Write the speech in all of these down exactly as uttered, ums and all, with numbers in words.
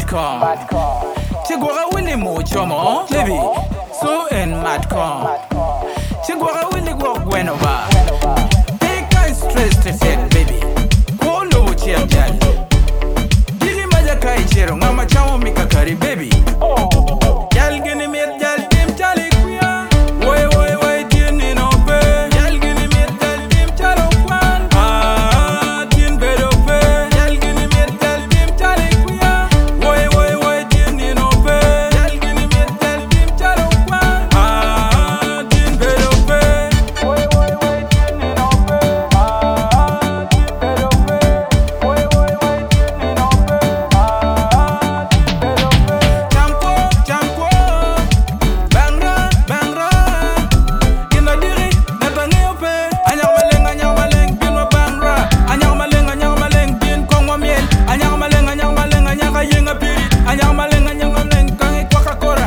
Madcom. Chigwara Willy Mochomo, baby. So in Madcom. Chigwara Willy go Gwenova. Take a stress to set, baby. Go low, Chiam Jal. Dili Majakai Chero, Mama Chao Mikakari, baby. Yal gini mir jal dim chali kuya. Woy woy woy tin ni no pe. Yal gini mir jal dim chalo kwan. Ah tin bedo pe. Yal gini mir jal dim chali kuya. Woy woy woy tin ni no pe. Yal gini mir jal dim chalo kwan. Ah tin bedo pe. Woy woy woy tin ni no pe. Ah tin bedo pe. Woy woy woy tin ni no pe. Ah tin bedo pe. Champo champo. Bangra, bangra, gina diri, netangi ope. Anyang maleng, anyang maleng, gina bangra. Anyang maleng, anyang maleng, gin kongwa miel. Anyang maleng, anyang maleng, anyang kayinga piri. Anyang maleng, anyang maleng, kangi kwakakora.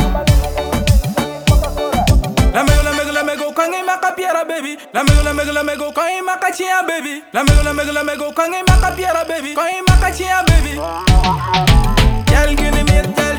Lamego, lamego, lamego, kangi makapiera baby. Lamego, lamego, lamego, kangi makachia baby. Lamego, lamego, lamego, kangi makapiera baby. Kangi makachia baby. Yal gini mir, yal